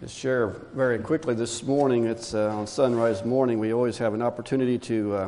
To share very quickly this morning, it's on sunrise morning, we always have an opportunity to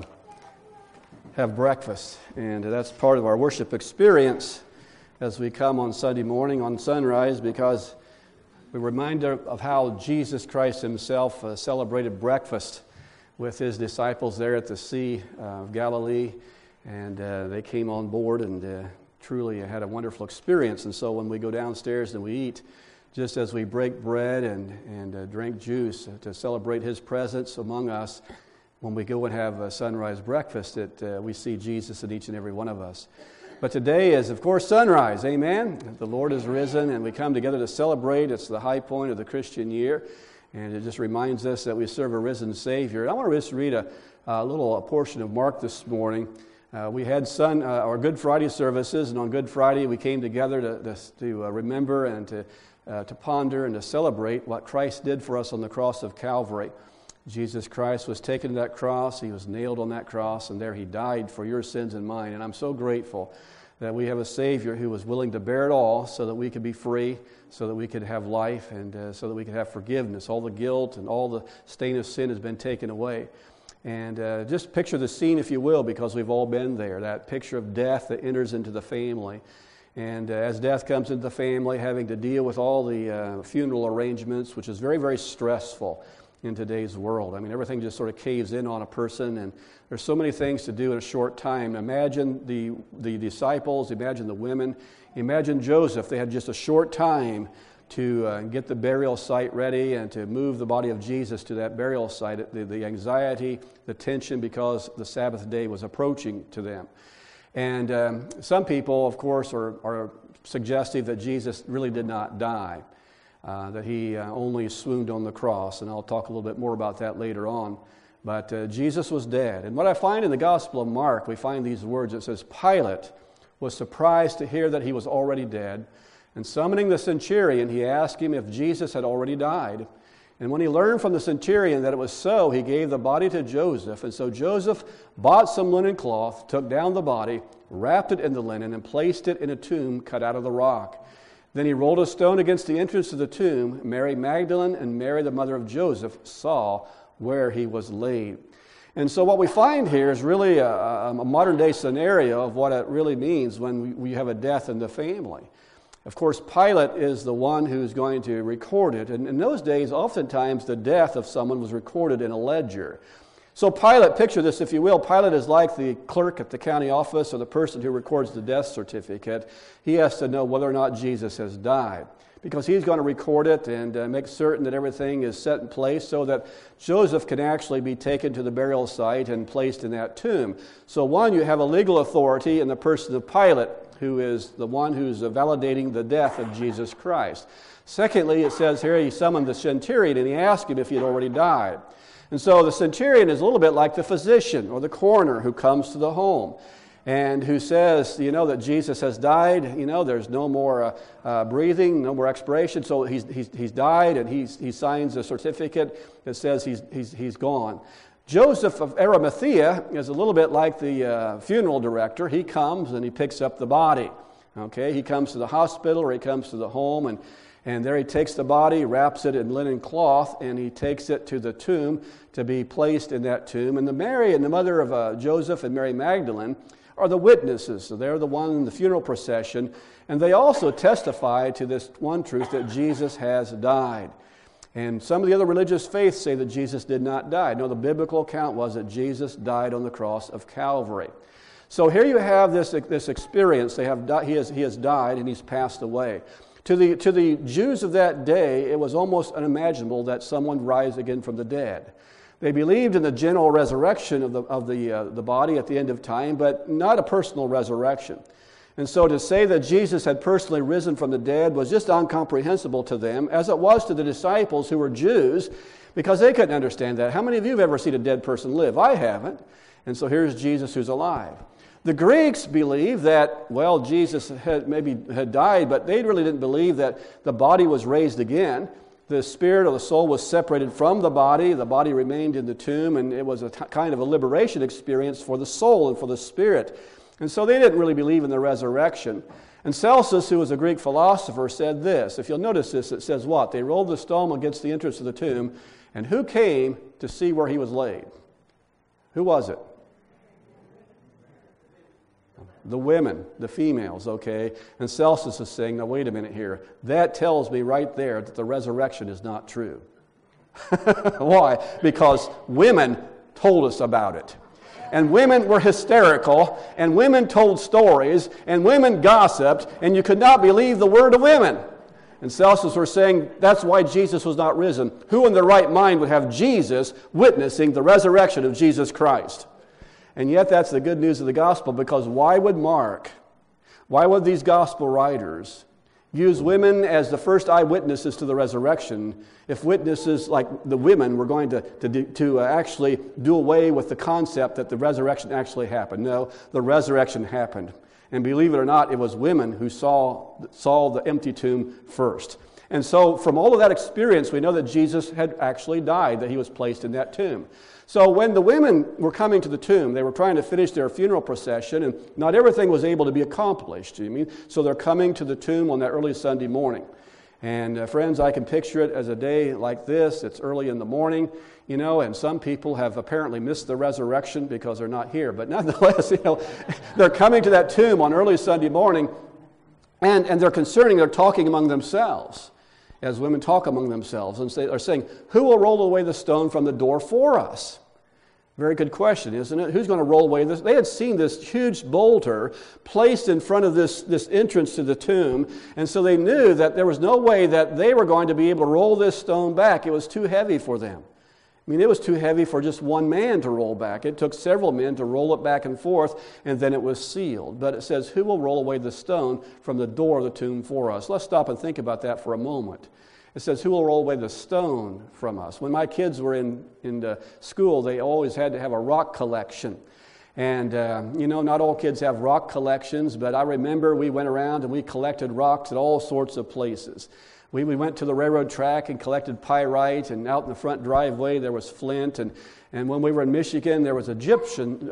have breakfast, and that's part of our worship experience as we come on Sunday morning on sunrise, because we're reminded of how Jesus Christ himself celebrated breakfast with his disciples there at the Sea of Galilee, and they came on board and truly had a wonderful experience. And so when we go downstairs and we eat, just as we break bread and drink juice to celebrate his presence among us, when we go and have a sunrise breakfast, that we see Jesus in each and every one of us. But today is, of course, sunrise, amen? The Lord is risen, and we come together to celebrate. It's the high point of the Christian year, and it just reminds us that we serve a risen Savior. I want to just read a little portion of Mark this morning. We had our Good Friday services, and on Good Friday we came together to remember and to ponder and to celebrate what Christ did for us on the cross of Calvary. Jesus Christ was taken to that cross, he was nailed on that cross, and there he died for your sins and mine. And I'm so grateful that we have a Savior who was willing to bear it all so that we could be free, so that we could have life, and so that we could have forgiveness. All the guilt and all the stain of sin has been taken away. And just picture the scene, if you will, because we've all been there, that picture of death that enters into the family. And as death comes into the family, having to deal with all the funeral arrangements, which is very, very stressful in today's world. I mean, everything just sort of caves in on a person, and there's so many things to do in a short time. Imagine the disciples, imagine the women, imagine Joseph. They had just a short time to get the burial site ready and to move the body of Jesus to that burial site. The anxiety, the tension, because the Sabbath day was approaching to them. And some people, of course, are suggestive that Jesus really did not die, that he only swooned on the cross, and I'll talk a little bit more about that later on. But Jesus was dead. And what I find in the Gospel of Mark, we find these words. It says, Pilate was surprised to hear that he was already dead, and summoning the centurion, he asked him if Jesus had already died. And when he learned from the centurion that it was so, he gave the body to Joseph. And so Joseph bought some linen cloth, took down the body, wrapped it in the linen, and placed it in a tomb cut out of the rock. Then he rolled a stone against the entrance to the tomb. Mary Magdalene and Mary, the mother of Joseph, saw where he was laid. And so what we find here is really a modern-day scenario of what it really means when we have a death in the family. Of course, Pilate is the one who's going to record it. And in those days, oftentimes the death of someone was recorded in a ledger. So Pilate, picture this if you will, Pilate is like the clerk at the county office or the person who records the death certificate. He has to know whether or not Jesus has died, because he's going to record it and make certain that everything is set in place so that Joseph can actually be taken to the burial site and placed in that tomb. So one, you have a legal authority in the person of Pilate, who is the one who's validating the death of Jesus Christ. Secondly, it says here he summoned the centurion and he asked him if he had already died. And so the centurion is a little bit like the physician or the coroner who comes to the home and who says, that Jesus has died, there's no more breathing, no more expiration, so he's died, and he signs a certificate that says he's gone. Joseph of Arimathea is a little bit like the funeral director. He comes and he picks up the body. Okay, he comes to the hospital or he comes to the home, and there he takes the body, wraps it in linen cloth, and he takes it to the tomb to be placed in that tomb. And the Mary and the mother of Joseph and Mary Magdalene are the witnesses. So they're the one in the funeral procession, and they also testify to this one truth, that Jesus has died. And some of the other religious faiths say that Jesus did not die. No, the biblical account was that Jesus died on the cross of Calvary. So here you have this experience. He has died and he's passed away. To the Jews of that day, it was almost unimaginable that someone would rise again from the dead. They believed in the general resurrection of the body at the end of time, but not a personal resurrection. And so to say that Jesus had personally risen from the dead was just incomprehensible to them, as it was to the disciples who were Jews, because they couldn't understand that. How many of you have ever seen a dead person live? I haven't. And so here's Jesus who's alive. The Greeks believed that, Jesus had died, but they really didn't believe that the body was raised again. The spirit or the soul was separated from the body remained in the tomb, and it was a kind of a liberation experience for the soul and for the spirit. And so they didn't really believe in the resurrection. And Celsus, who was a Greek philosopher, said this. If you'll notice this, it says what? They rolled the stone against the entrance of the tomb, and who came to see where he was laid? Who was it? The women, the females, okay? And Celsus is saying, now wait a minute here. That tells me right there that the resurrection is not true. Why? Because women told us about it. And women were hysterical, and women told stories, and women gossiped, and you could not believe the word of women. And Celsus were saying that's why Jesus was not risen. Who in their right mind would have Jesus witnessing the resurrection of Jesus Christ? And yet that's the good news of the gospel, because why would these gospel writers use women as the first eyewitnesses to the resurrection if witnesses like the women were going to actually do away with the concept that the resurrection actually happened? No, the resurrection happened. And believe it or not, it was women who saw the empty tomb first. And so from all of that experience, we know that Jesus had actually died, that he was placed in that tomb. So when the women were coming to the tomb, they were trying to finish their funeral procession, and not everything was able to be accomplished. So they're coming to the tomb on that early Sunday morning. And friends, I can picture it as a day like this. It's early in the morning, and some people have apparently missed the resurrection because they're not here. But nonetheless, they're coming to that tomb on early Sunday morning, and they're talking among themselves, as women talk among themselves, and they're saying, who will roll away the stone from the door for us? Very good question, isn't it? Who's going to roll away this? They had seen this huge boulder placed in front of this entrance to the tomb, and so they knew that there was no way that they were going to be able to roll this stone back. It was too heavy for them. It was too heavy for just one man to roll back. It took several men to roll it back and forth, and then it was sealed. But it says, who will roll away the stone from the door of the tomb for us? Let's stop and think about that for a moment. It says, who will roll away the stone from us? When my kids were in school, they always had to have a rock collection. And, not all kids have rock collections, but I remember we went around and we collected rocks at all sorts of places. We went to the railroad track and collected pyrite, and out in the front driveway there was flint. And when we were in Michigan, there was a gypsum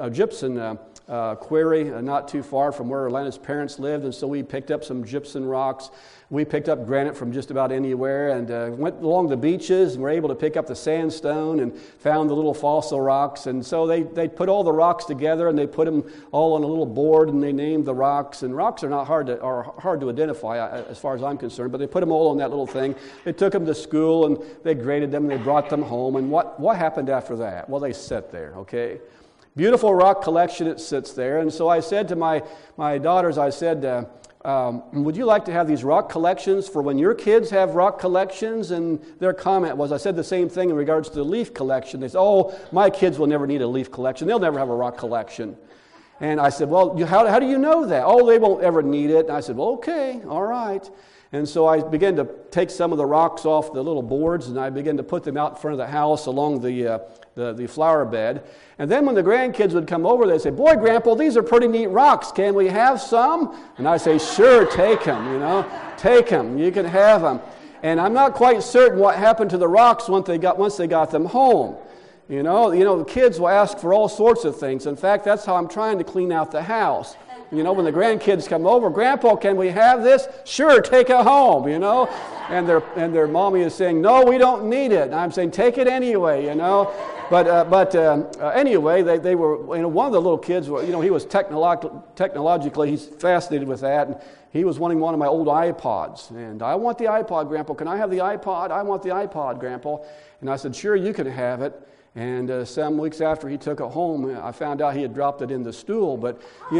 quarry not too far from where Atlanta's parents lived, and so we picked up some gypsum rocks. We picked up granite from just about anywhere, and went along the beaches and were able to pick up the sandstone and found the little fossil rocks. And so they put all the rocks together, and they put them all on a little board, and they named the rocks. And rocks are not hard to identify as far as I'm concerned, but they put them all on that little thing. They took them to school, and they graded them, and they brought them home. And what happened after that? Well, they sit there, okay? Beautiful rock collection, it sits there. And so I said to my daughters, I said, would you like to have these rock collections for when your kids have rock collections? And their comment was, I said the same thing in regards to the leaf collection. They said, oh, my kids will never need a leaf collection. They'll never have a rock collection. And I said, well, how do you know that? Oh, they won't ever need it. And I said, well, okay, all right. And so I began to take some of the rocks off the little boards, and I began to put them out in front of the house along the flower bed. And then when the grandkids would come over, they'd say, boy, Grandpa, these are pretty neat rocks. Can we have some? And I say, sure, take them, Take them. You can have them. And I'm not quite certain what happened to the rocks once they got them home. The kids will ask for all sorts of things. In fact, that's how I'm trying to clean out the house. When the grandkids come over, Grandpa, can we have this? Sure, take it home, And their mommy is saying, no, we don't need it. And I'm saying, take it anyway, But anyway, they were, one of the little kids, he was technologically, he's fascinated with that. And he was wanting one of my old iPods. And I want the iPod, Grandpa. Can I have the iPod? I want the iPod, Grandpa. And I said, sure, you can have it. And some weeks after he took it home, I found out he had dropped it in the stool. But,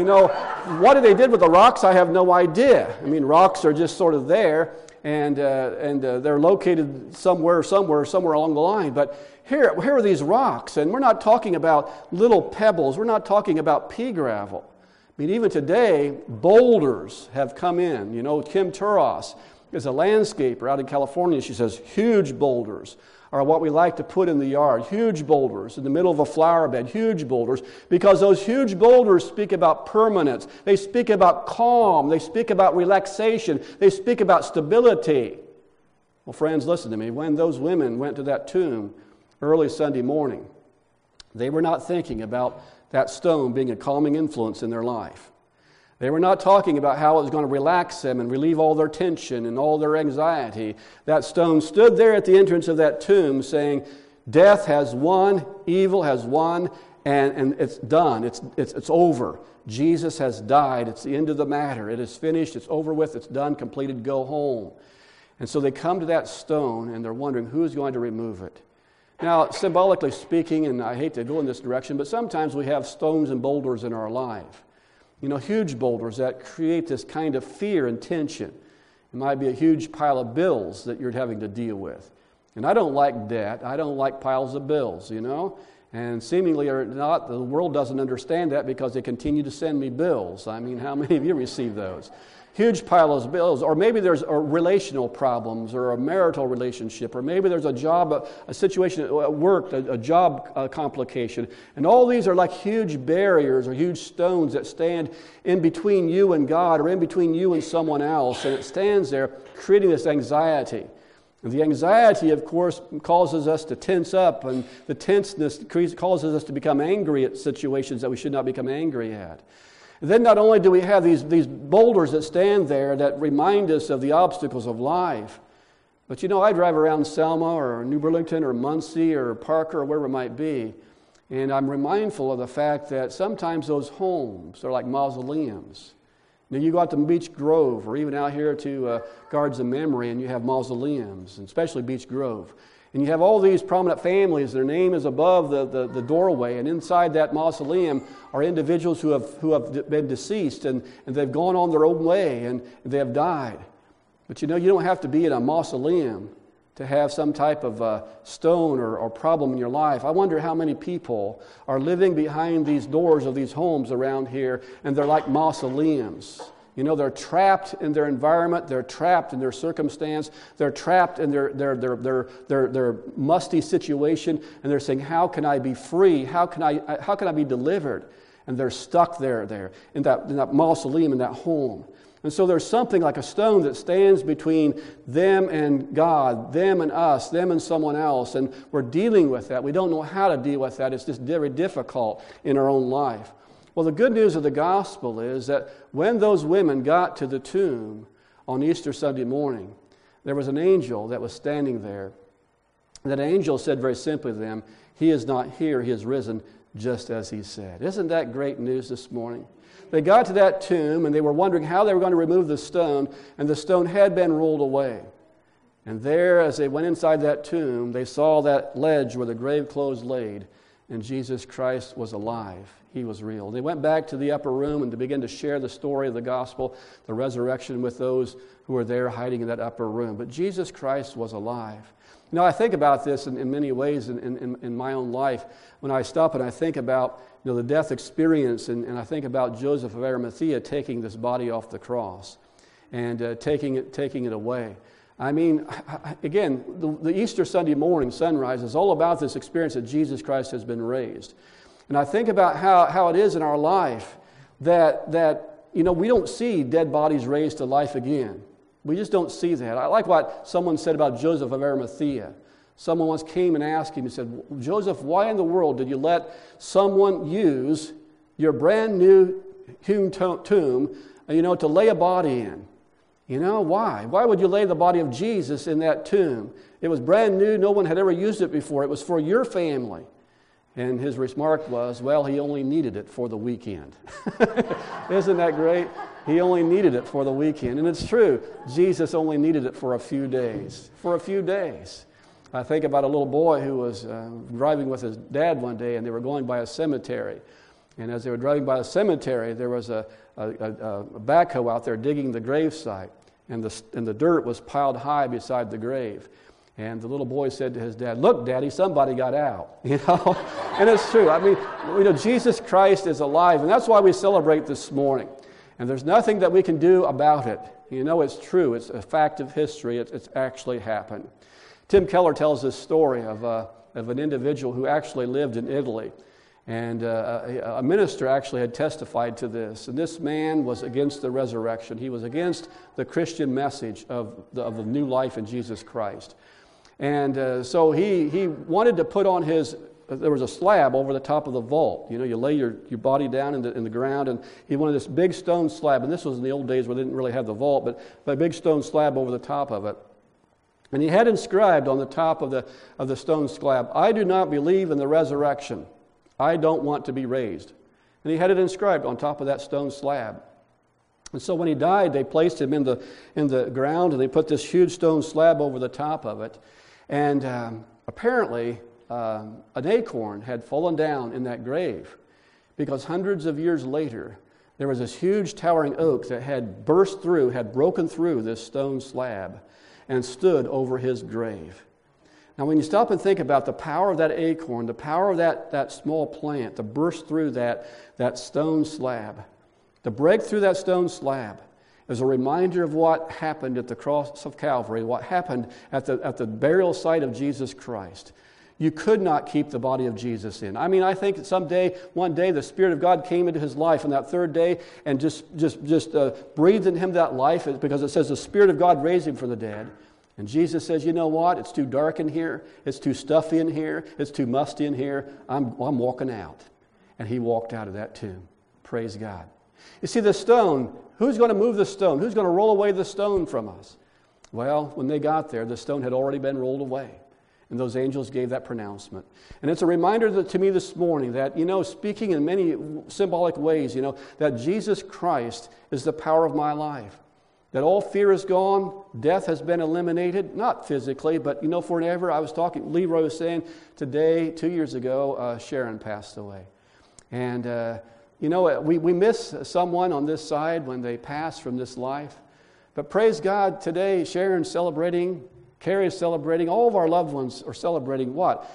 what they did with the rocks, I have no idea. Rocks are just sort of there, and they're located somewhere along the line. But here are these rocks, and we're not talking about little pebbles. We're not talking about pea gravel. Even today, boulders have come in. Kim Turos is a landscaper out in California. She says huge boulders are what we like to put in the yard. Huge boulders in the middle of a flower bed. Huge boulders, because those huge boulders speak about permanence. They speak about calm. They speak about relaxation. They speak about stability. Well, friends, listen to me. When those women went to that tomb early Sunday morning, they were not thinking about that stone being a calming influence in their life. They were not talking about how it was going to relax them and relieve all their tension and all their anxiety. That stone stood there at the entrance of that tomb saying, death has won, evil has won, and it's done. It's over. Jesus has died. It's the end of the matter. It is finished. It's over with. It's done, completed. Go home. And so they come to that stone and they're wondering who's going to remove it. Now, symbolically speaking, and I hate to go in this direction, but sometimes we have stones and boulders in our life. Huge boulders that create this kind of fear and tension. It might be a huge pile of bills that you're having to deal with. And I don't like debt. I don't like piles of bills, And seemingly or not, the world doesn't understand that because they continue to send me bills. I mean, how many of you receive those? Huge piles of bills. Or maybe there's relational problems or a marital relationship. Or maybe there's a job, a situation at work, a job complication. And all these are like huge barriers or huge stones that stand in between you and God or in between you and someone else. And it stands there creating this anxiety. And the anxiety, of course, causes us to tense up, and the tenseness causes us to become angry at situations that we should not become angry at. And then not only do we have these boulders that stand there that remind us of the obstacles of life, but I drive around Selma or New Burlington or Muncie or Parker or wherever it might be, and I'm mindful of the fact that sometimes those homes are like mausoleums. You go out to Beech Grove or even out here to Guards of Memory and you have mausoleums, and especially Beech Grove. And you have all these prominent families, their name is above the doorway, and inside that mausoleum are individuals who have been deceased and they've gone on their own way and they have died. But you don't have to be in a mausoleum to have some type of stone or problem in your life. I wonder how many people are living behind these doors of these homes around here, and they're like mausoleums. They're trapped in their environment, they're trapped in their circumstance, they're trapped in their musty situation, and they're saying, how can I be free? How can I be delivered? And they're stuck there in that mausoleum, in that home. And so there's something like a stone that stands between them and God, them and us, them and someone else, and we're dealing with that. We don't know how to deal with that. It's just very difficult in our own life. Well, the good news of the gospel is that when those women got to the tomb on Easter Sunday morning, there was an angel that was standing there. That angel said very simply to them, "He is not here, he is risen, just as he said." Isn't that great news this morning? They got to that tomb and they were wondering how they were going to remove the stone, and the stone had been rolled away. And there, as they went inside that tomb, they saw that ledge where the grave clothes laid, and Jesus Christ was alive. He was real. They went back to the upper room and they began to share the story of the gospel, the resurrection, with those who were there hiding in that upper room. But Jesus Christ was alive. I think about this in many ways in my own life. When I stop and I think about the death experience, and I think about Joseph of Arimathea taking this body off the cross and taking it away. I mean, again, the Easter Sunday morning sunrise is all about this experience that Jesus Christ has been raised. And I think about how it is in our life that we don't see dead bodies raised to life again. We just don't see that. I like what someone said about Joseph of Arimathea. Someone once came and asked him, he said, "Joseph, why in the world did you let someone use your brand new hewn tomb, to lay a body in? Why? Why would you lay the body of Jesus in that tomb? It was brand new. No one had ever used it before. It was for your family." And his remark was, well, he only needed it for the weekend. Isn't that great? He only needed it for the weekend. And it's true. Jesus only needed it for a few days. For a few days. I think about a little boy who was driving with his dad one day, and they were going by a cemetery. And as they were driving by a cemetery, there was a backhoe out there digging the gravesite. And the dirt was piled high beside the grave. And the little boy said to his dad, "Look, Daddy, somebody got out." And it's true. I mean, Jesus Christ is alive, and that's why we celebrate this morning. And there's nothing that we can do about it. It's true. It's a fact of history. It's actually happened. Tim Keller tells this story of an individual who actually lived in Italy. And a minister actually had testified to this. And this man was against the resurrection. He was against the Christian message of the new life in Jesus Christ. And so he wanted to put on his there was a slab over the top of the vault. You know, you lay your body down in the ground, and he wanted this big stone slab. And this was in the old days where they didn't really have the vault, but a big stone slab over the top of it. And he had inscribed on the top of the stone slab, "I do not believe in the resurrection. I don't want to be raised." And he had it inscribed on top of that stone slab. And so when he died, they placed him in the ground, and they put this huge stone slab over the top of it. And apparently, an acorn had fallen down in that grave, because hundreds of years later, there was this huge towering oak that had broken through this stone slab and stood over his grave. Now, when you stop and think about the power of that acorn, the power of that small plant to burst through that stone slab, to break through that stone slab, is a reminder of what happened at the cross of Calvary, what happened at the burial site of Jesus Christ. You could not keep the body of Jesus in. I mean, I think that one day, the Spirit of God came into his life on that third day and just breathed in him that life, because it says the Spirit of God raised him from the dead. And Jesus says, "You know what? It's too dark in here. It's too stuffy in here. It's too musty in here. I'm walking out." And he walked out of that tomb. Praise God. You see, the stone, who's going to move the stone? Who's going to roll away the stone from us? Well, when they got there, the stone had already been rolled away. And those angels gave that pronouncement. And it's a reminder to me this morning that, speaking in many symbolic ways, that Jesus Christ is the power of my life. That all fear is gone, death has been eliminated, not physically, but, forever. Leroy was saying today, 2 years ago, Sharon passed away. And, we miss someone on this side when they pass from this life. But praise God, today Sharon's celebrating, Carrie is celebrating, all of our loved ones are celebrating what?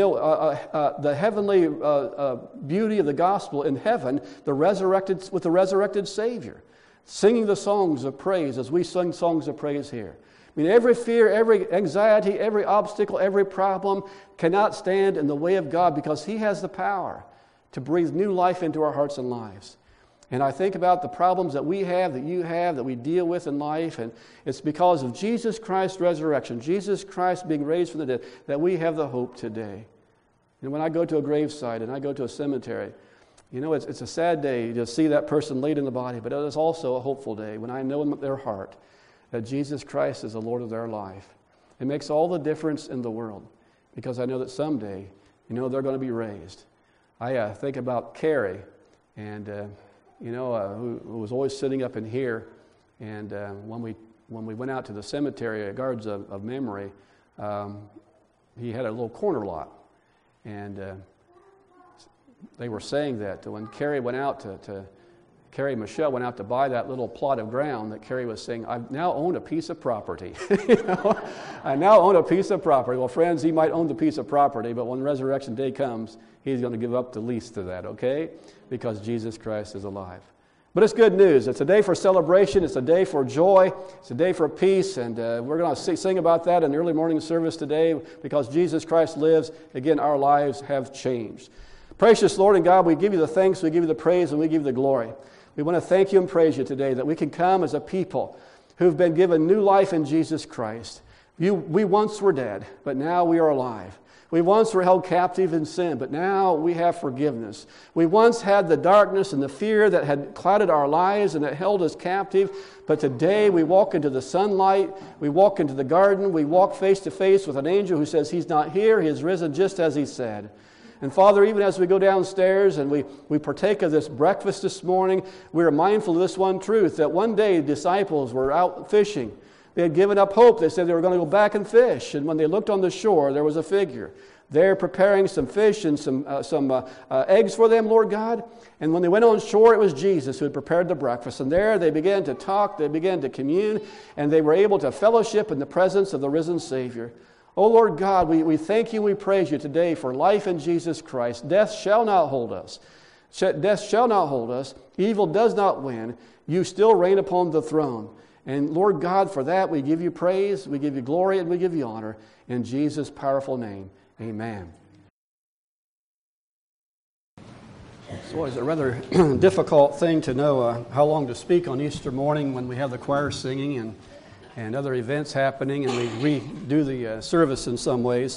The heavenly beauty of the gospel in heaven, with the resurrected Savior, singing the songs of praise as we sing songs of praise here. I mean, every fear, every anxiety, every obstacle, every problem cannot stand in the way of God, because he has the power to breathe new life into our hearts and lives. And I think about the problems that we have, that you have, that we deal with in life, and it's because of Jesus Christ's resurrection, Jesus Christ being raised from the dead, that we have the hope today. And when I go to a gravesite and I go to a cemetery, it's a sad day to see that person laid in the body, but it is also a hopeful day when I know in their heart that Jesus Christ is the Lord of their life. It makes all the difference in the world, because I know that someday, they're going to be raised. I think about Carrie, and who was always sitting up in here, and when we went out to the cemetery at Guards of Memory, he had a little corner lot, and they were saying that when Carrie went out Carrie and Michelle went out to buy that little plot of ground, that Carrie was saying, "I now own a piece of property." I now own a piece of property. Well, friends, he might own the piece of property, but when resurrection day comes, he's going to give up the lease to that, okay? Because Jesus Christ is alive. But it's good news. It's a day for celebration. It's a day for joy. It's a day for peace. And we're going to sing about that in the early morning service today, because Jesus Christ lives. Again, our lives have changed. Precious Lord and God, we give you the thanks, we give you the praise, and we give you the glory. We want to thank you and praise you today that we can come as a people who've been given new life in Jesus Christ. We once were dead, but now we are alive. We once were held captive in sin, but now we have forgiveness. We once had the darkness and the fear that had clouded our lives and that held us captive, but today we walk into the sunlight, we walk into the garden, we walk face to face with an angel who says he's not here, he has risen just as he said. And Father, even as we go downstairs and we partake of this breakfast this morning, we are mindful of this one truth, that one day disciples were out fishing. They had given up hope. They said they were going to go back and fish. And when they looked on the shore, there was a figure there preparing some fish and some eggs for them, Lord God. And when they went on shore, it was Jesus who had prepared the breakfast. And there they began to talk, they began to commune, and they were able to fellowship in the presence of the risen Savior. Oh, Lord God, we thank you, we praise you today for life in Jesus Christ. Death shall not hold us. Death shall not hold us. Evil does not win. You still reign upon the throne. And Lord God, for that we give you praise, we give you glory, and we give you honor. In Jesus' powerful name, amen. It's always a rather difficult thing to know how long to speak on Easter morning when we have the choir singing and other events happening, and we redo the service in some ways.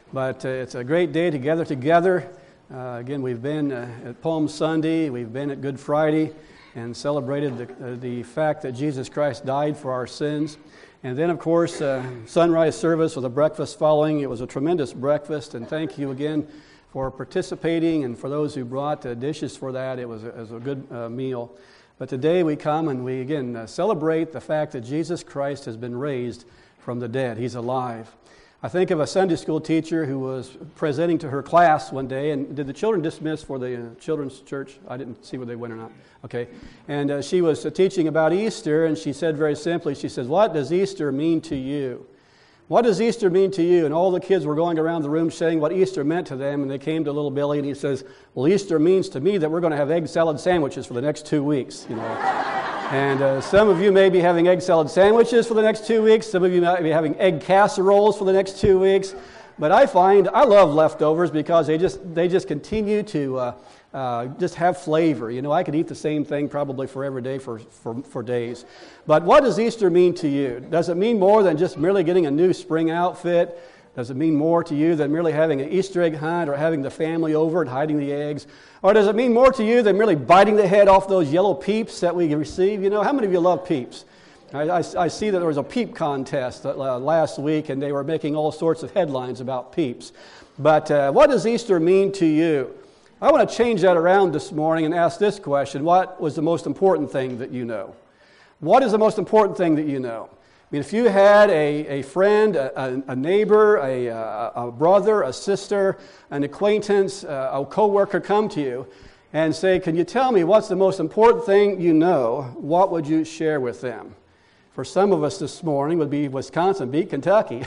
But it's a great day to gather together. Again, we've been at Palm Sunday, we've been at Good Friday, and celebrated the fact that Jesus Christ died for our sins. And then, of course, sunrise service with a breakfast following. It was a tremendous breakfast, and thank you again for participating, and for those who brought dishes for that. It was a good meal. But today we come and we again celebrate the fact that Jesus Christ has been raised from the dead. He's alive. I think of a Sunday school teacher who was presenting to her class one day, and did the children dismiss for the children's church? I didn't see whether they went or not. Okay. And she was teaching about Easter, and she said very simply, she says, "What does Easter mean to you? What does Easter mean to you?" And all the kids were going around the room saying what Easter meant to them, and they came to little Billy, and he says, "Well, Easter means to me that we're going to have egg salad sandwiches for the next 2 weeks, you know." And some of you may be having egg salad sandwiches for the next 2 weeks. Some of you might be having egg casseroles for the next 2 weeks. But I find I love leftovers because they just continue to just have flavor. You know, I could eat the same thing probably for every day for days. But what does Easter mean to you? Does it mean more than just merely getting a new spring outfit? Does it mean more to you than merely having an Easter egg hunt or having the family over and hiding the eggs? Or does it mean more to you than merely biting the head off those yellow Peeps that we receive? You know, how many of you love Peeps? I see that there was a Peep contest last week, and they were making all sorts of headlines about Peeps. But what does Easter mean to you? I want to change that around this morning and ask this question: what was the most important thing that you know? What is the most important thing that you know? I mean, if you had a friend, a neighbor, a brother, a sister, an acquaintance, a coworker come to you and say, "Can you tell me what's the most important thing you know?" What would you share with them? For some of us this morning would be Wisconsin beat Kentucky.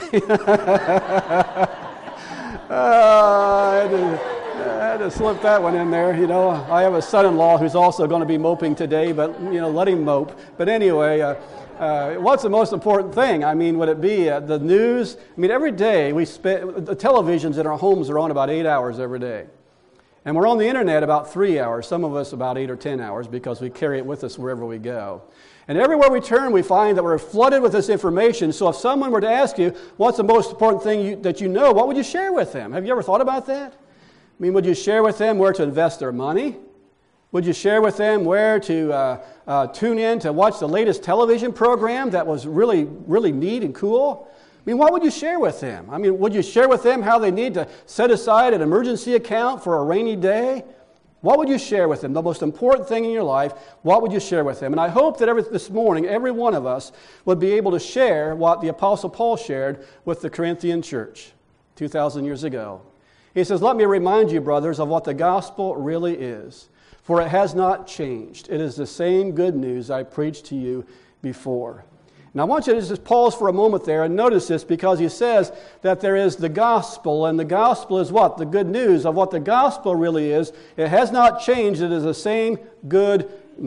I had to slip that one in there. You know, I have a son-in-law who's also going to be moping today, but you know, let him mope. But anyway. What's the most important thing? I mean, would it be the news? I mean, every day the televisions in our homes are on about 8 hours every day. And we're on the internet about 3 hours, some of us about 8 or 10 hours, because we carry it with us wherever we go. And everywhere we turn, we find that we're flooded with this information. So if someone were to ask you, what's the most important thing that you know, what would you share with them? Have you ever thought about that? I mean, would you share with them where to invest their money? Would you share with them where to tune in to watch the latest television program that was really, really neat and cool? I mean, what would you share with them? I mean, would you share with them how they need to set aside an emergency account for a rainy day? What would you share with them? The most important thing in your life, what would you share with them? And I hope that this morning, every one of us would be able to share what the Apostle Paul shared with the Corinthian church 2,000 years ago. He says, "Let me remind you, brothers, of what the gospel really is. For it has not changed. It is the same good news I preached to you before." Now I want you to just pause for a moment there and notice this, because he says that there is the gospel, and the gospel is what? The good news of what the gospel really is. It has not changed. It is the same good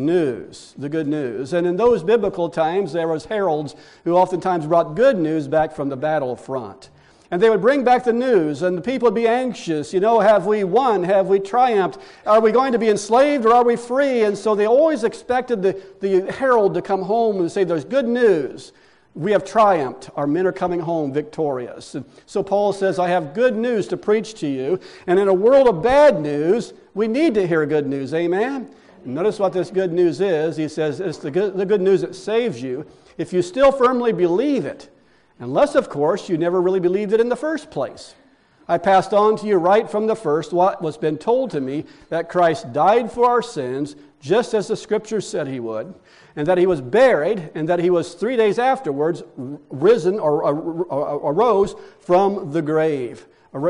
news, the good news. And in those biblical times, there was heralds who oftentimes brought good news back from the battlefront. And they would bring back the news, and the people would be anxious. You know, have we won? Have we triumphed? Are we going to be enslaved, or are we free? And so they always expected the herald to come home and say, "There's good news. We have triumphed. Our men are coming home victorious." And so Paul says, "I have good news to preach to you." And in a world of bad news, we need to hear good news. Amen? And notice what this good news is. He says it's the good news that saves you if you still firmly believe it. Unless, of course, you never really believed it in the first place. I passed on to you right from the first what was been told to me, that Christ died for our sins, just as the Scriptures said he would, and that he was buried, and that he was 3 days afterwards risen or arose from the grave.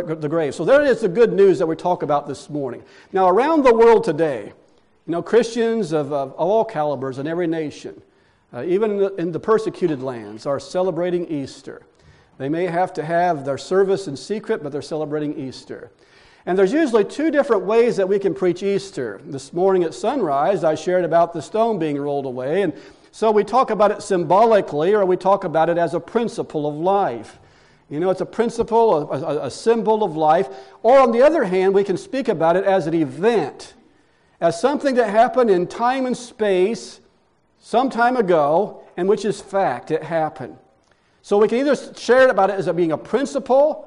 So there is the good news that we talk about this morning. Now, around the world today, you know, Christians of all calibers in every nation, even in the persecuted lands, are celebrating Easter. They may have to have their service in secret, but they're celebrating Easter. And there's usually two different ways that we can preach Easter. This morning at sunrise, I shared about the stone being rolled away, and so we talk about it symbolically, or we talk about it as a principle of life. You know, it's a principle, a symbol of life. Or on the other hand, we can speak about it as an event, as something that happened in time and space some time ago, and which is fact, it happened. So we can either share about it as being a principle, or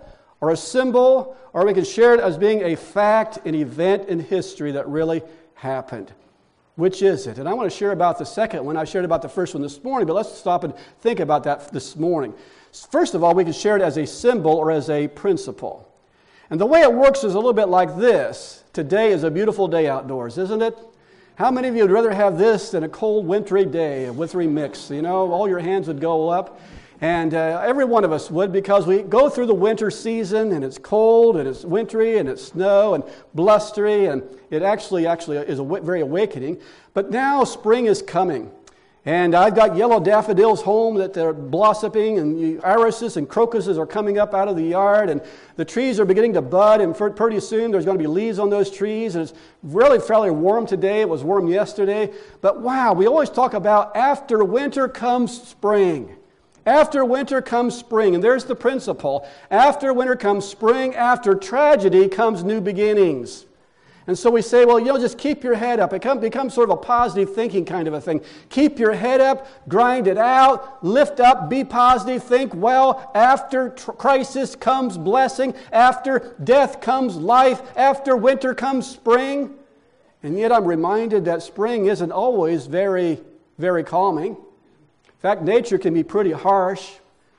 or a symbol, or we can share it as being a fact, an event in history that really happened. Which is it? And I want to share about the second one. I shared about the first one this morning, but let's stop and think about that this morning. First of all, we can share it as a symbol or as a principle. And the way it works is a little bit like this. Today is a beautiful day outdoors, isn't it? How many of you would rather have this than a cold, wintry day, a wintry mix? You know, all your hands would go up. And every one of us would, because we go through the winter season, and it's cold, and it's wintry, and it's snow, and blustery, and it actually is very awakening. But now spring is coming, and I've got yellow daffodils home that they're blossoming, and irises and crocuses are coming up out of the yard, and the trees are beginning to bud, and pretty soon there's going to be leaves on those trees, and it's really fairly warm today. It was warm yesterday. But wow, we always talk about after winter comes spring. After winter comes spring, and there's the principle. After winter comes spring, after tragedy comes new beginnings. And so we say, well, just keep your head up. It becomes sort of a positive thinking kind of a thing. Keep your head up, grind it out, lift up, be positive, think well. After crisis comes blessing. After death comes life. After winter comes spring. And yet I'm reminded that spring isn't always very, very calming. In fact, nature can be pretty harsh.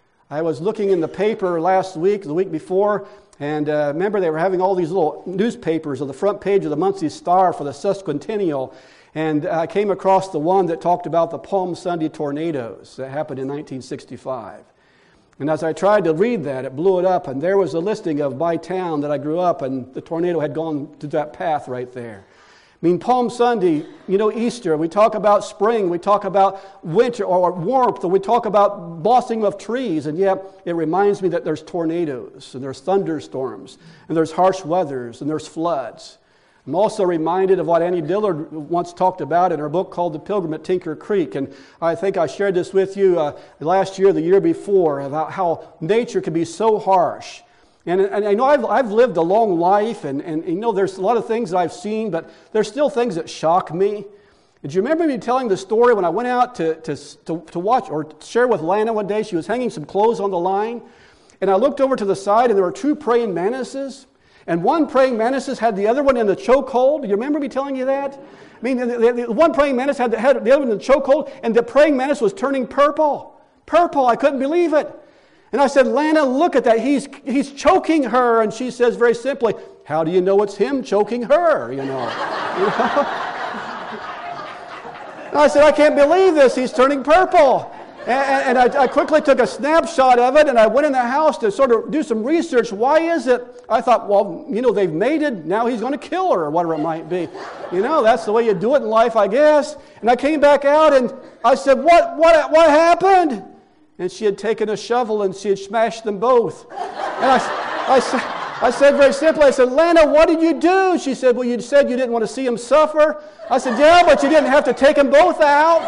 I was looking in the paper last week, the week before, and remember they were having all these little newspapers on the front page of the Muncie Star for the sesquicentennial, and I came across the one that talked about the Palm Sunday tornadoes that happened in 1965. And as I tried to read that, it blew it up, and there was a listing of my town that I grew up, and the tornado had gone to that path right there. I mean, Palm Sunday, Easter, we talk about spring, we talk about winter or warmth, and we talk about blossoming of trees, and yet it reminds me that there's tornadoes, and there's thunderstorms, and there's harsh weathers, and there's floods. I'm also reminded of what Annie Dillard once talked about in her book called The Pilgrim at Tinker Creek, and I think I shared this with you last year, the year before, about how nature can be so harsh. And I know I've lived a long life, and there's a lot of things that I've seen, but there's still things that shock me. And do you remember me telling the story when I went out to watch or share with Lana one day? She was hanging some clothes on the line, and I looked over to the side, and there were two praying mantises, and one praying mantis had the other one in the chokehold. Do you remember me telling you that? I mean, the one praying mantis had the other one in the chokehold, and the praying mantis was turning purple. Purple, I couldn't believe it. And I said, Lana, look at that. He's choking her. And she says very simply, how do you know it's him choking her? And I said, I can't believe this. He's turning purple. And I quickly took a snapshot of it, and I went in the house to sort of do some research. Why is it? I thought, well, they've mated. Now he's going to kill her, or whatever it might be. That's the way you do it in life, I guess. And I came back out, and I said, what happened? And she had taken a shovel and she had smashed them both. And I said very simply, I said, Lana, what did you do? She said, well, you said you didn't want to see them suffer. I said, yeah, but you didn't have to take them both out,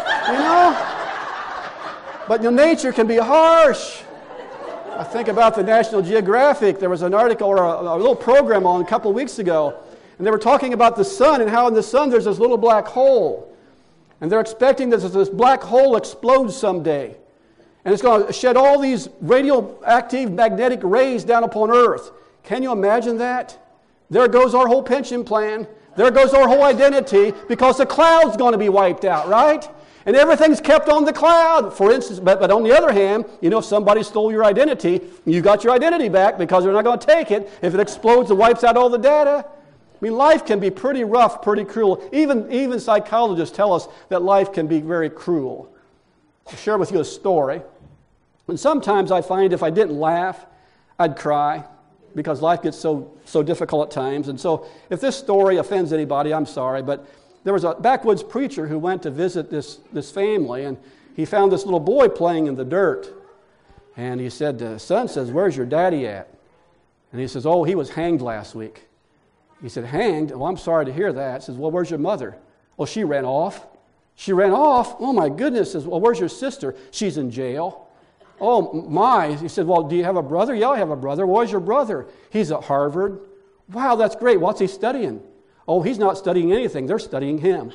But nature can be harsh. I think about the National Geographic. There was an article or a little program on a couple of weeks ago, and they were talking about the sun and how in the sun there's this little black hole. And they're expecting that this black hole explodes someday. And it's going to shed all these radioactive magnetic rays down upon Earth. Can you imagine that? There goes our whole pension plan. There goes our whole identity, because the cloud's going to be wiped out, right? And everything's kept on the cloud. For instance, but on the other hand, if somebody stole your identity, you got your identity back, because they're not going to take it if it explodes and wipes out all the data. I mean, life can be pretty rough, pretty cruel. Even psychologists tell us that life can be very cruel. I'll share with you a story. And sometimes I find if I didn't laugh, I'd cry, because life gets so difficult at times. And so if this story offends anybody, I'm sorry. But there was a backwoods preacher who went to visit this family, and he found this little boy playing in the dirt. And he said, the son says, where's your daddy at? And he says, oh, he was hanged last week. He said, hanged? Oh, I'm sorry to hear that. He says, well, where's your mother? Oh, she ran off. She ran off? Oh, my goodness. He says, well, where's your sister? She's in jail. Oh, my. He said, well, do you have a brother? Yeah, I have a brother. Where's your brother? He's at Harvard. Wow, that's great. What's he studying? Oh, he's not studying anything. They're studying him.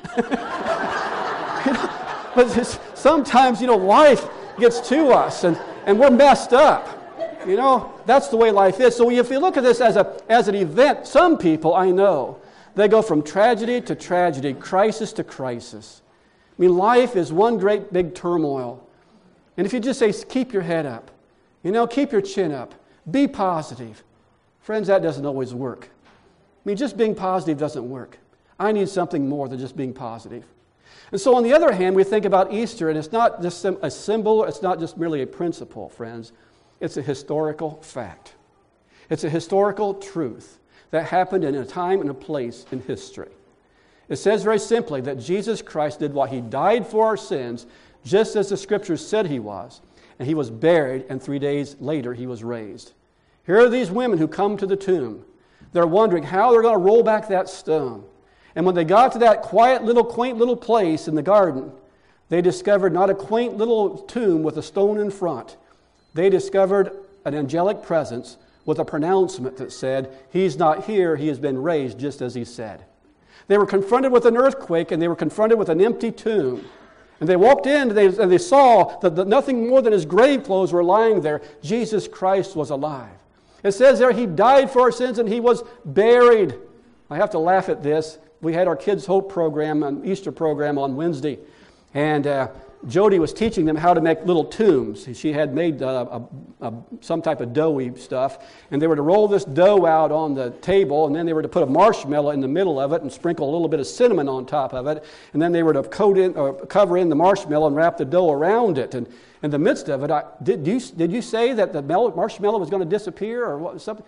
But sometimes, life gets to us, and we're messed up. You know, that's the way life is. So if you look at this as an event, some people I know, they go from tragedy to tragedy, crisis to crisis. I mean, life is one great big turmoil. And if you just say, keep your head up, you know, keep your chin up, be positive. Friends, that doesn't always work. I mean, just being positive doesn't work. I need something more than just being positive. And so on the other hand, we think about Easter, and it's not just a symbol, it's not just merely a principle, friends. It's a historical fact. It's a historical truth that happened in a time and a place in history. It says very simply that Jesus Christ did what? He died for our sins, just as the Scriptures said He was. And He was buried, and 3 days later He was raised. Here are these women who come to the tomb. They're wondering how they're going to roll back that stone. And when they got to that quaint little place in the garden, they discovered not a quaint little tomb with a stone in front. They discovered an angelic presence with a pronouncement that said, He's not here, He has been raised just as He said. They were confronted with an earthquake, and they were confronted with an empty tomb. And they walked in, and they saw that nothing more than His grave clothes were lying there. Jesus Christ was alive. It says there He died for our sins, and He was buried. I have to laugh at this. We had our Kids Hope program, an Easter program on Wednesday, and Jody was teaching them how to make little tombs. She had made some type of doughy stuff, and they were to roll this dough out on the table, and then they were to put a marshmallow in the middle of it and sprinkle a little bit of cinnamon on top of it, and then they were to cover in the marshmallow and wrap the dough around it. And in the midst of it, did you say that the marshmallow was going to disappear or what? Something?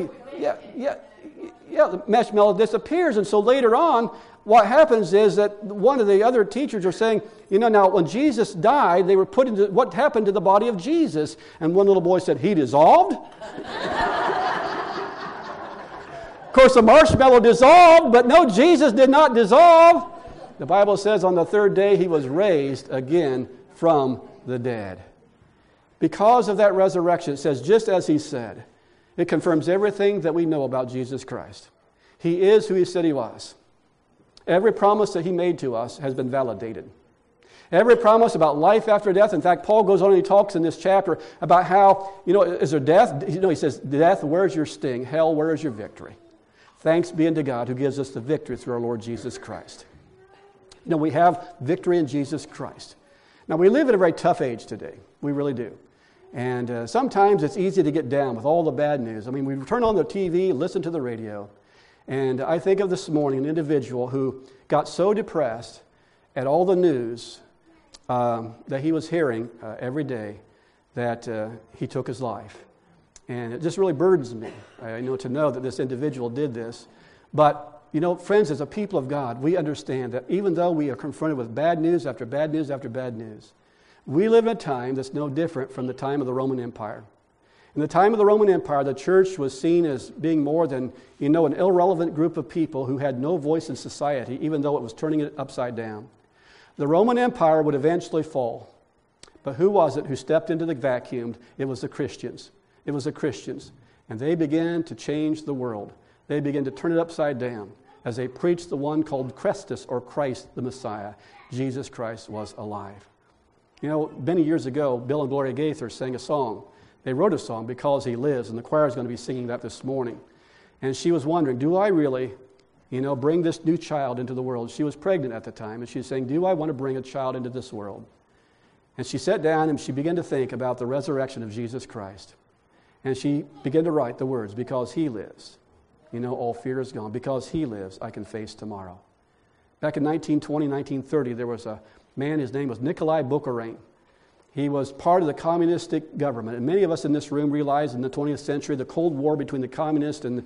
Yeah, the marshmallow disappears, and so later on, what happens is that one of the other teachers are saying, you know, now when Jesus died, they were put into what happened to the body of Jesus, and one little boy said, He dissolved? Of course, the marshmallow dissolved, but no, Jesus did not dissolve. The Bible says on the third day He was raised again from the dead. Because of that resurrection, it says, just as He said, it confirms everything that we know about Jesus Christ. He is who He said He was. Every promise that He made to us has been validated. Every promise about life after death. In fact, Paul goes on and he talks in this chapter about how, you know, is there death? You know, he says, death, where's your sting? Hell, where is your victory? Thanks be unto God who gives us the victory through our Lord Jesus Christ. You know, we have victory in Jesus Christ. Now, we live in a very tough age today. We really do. And sometimes it's easy to get down with all the bad news. I mean, we turn on the TV, listen to the radio, and I think of this morning an individual who got so depressed at all the news that he was hearing every day that he took his life. And it just really burdens me, to know that this individual did this. But, you know, friends, as a people of God, we understand that even though we are confronted with bad news after bad news after bad news, we live in a time that's no different from the time of the Roman Empire. In the time of the Roman Empire, the church was seen as being more than, an irrelevant group of people who had no voice in society, even though it was turning it upside down. The Roman Empire would eventually fall. But who was it who stepped into the vacuum? It was the Christians. It was the Christians. And they began to change the world. They began to turn it upside down as they preached the one called Christus, or Christ the Messiah. Jesus Christ was alive. You know, many years ago, Bill and Gloria Gaither sang a song. They wrote a song, Because He Lives, and the choir is going to be singing that this morning. And she was wondering, do I really, bring this new child into the world? She was pregnant at the time, and she was saying, do I want to bring a child into this world? And she sat down and she began to think about the resurrection of Jesus Christ. And she began to write the words, Because He lives, all fear is gone. Because He lives, I can face tomorrow. Back in 1920, 1930, there was a man, his name was Nikolai Bukharin. He was part of the communistic government. And many of us in this room realize in the 20th century the Cold War between the communists and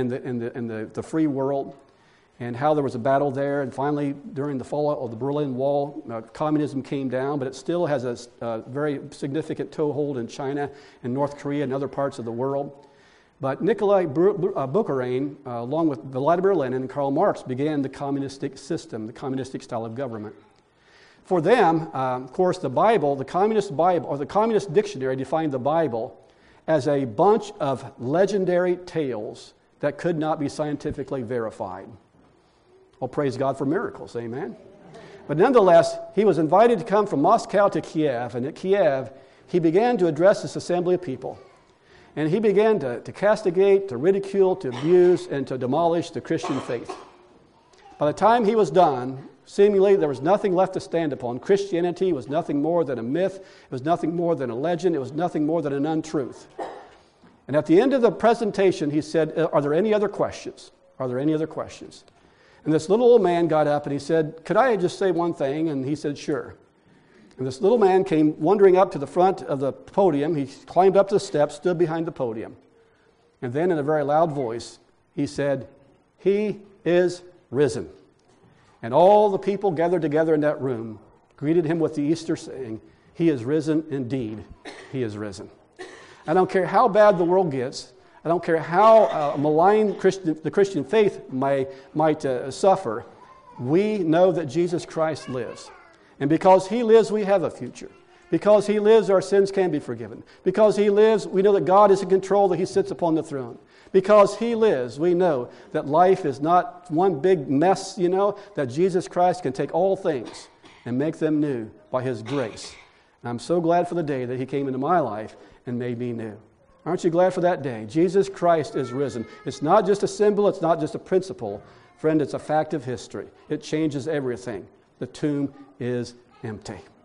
the free world, and how there was a battle there. And finally, during the fall of the Berlin Wall, communism came down, but it still has a very significant toehold in China and North Korea and other parts of the world. But Nikolai Bukharin, along with Vladimir Lenin and Karl Marx, began the communistic system, the communistic style of government. For them, of course, the Bible, the Communist Bible, or the Communist Dictionary defined the Bible as a bunch of legendary tales that could not be scientifically verified. Well, praise God for miracles, amen? But nonetheless, he was invited to come from Moscow to Kiev, and at Kiev, he began to address this assembly of people. And he began to castigate, to ridicule, to abuse, and to demolish the Christian faith. By the time he was done, seemingly there was nothing left to stand upon. Christianity was nothing more than a myth. It was nothing more than a legend. It was nothing more than an untruth. And at the end of the presentation, he said, "Are there any other questions? Are there any other questions?" And this little old man got up and he said, "Could I just say one thing?" And he said, "Sure." And this little man came wandering up to the front of the podium. He climbed up the steps, stood behind the podium. And then in a very loud voice, he said, "He is risen." And all the people gathered together in that room greeted him with the Easter saying, "He is risen indeed. He is risen." I don't care how bad the world gets. I don't care how malign the Christian faith might suffer. We know that Jesus Christ lives. And because He lives, we have a future. Because He lives, our sins can be forgiven. Because He lives, we know that God is in control, that He sits upon the throne. Because He lives, we know that life is not one big mess, that Jesus Christ can take all things and make them new by His grace. And I'm so glad for the day that He came into my life and made me new. Aren't you glad for that day? Jesus Christ is risen. It's not just a symbol, it's not just a principle. Friend, it's a fact of history. It changes everything. The tomb is empty.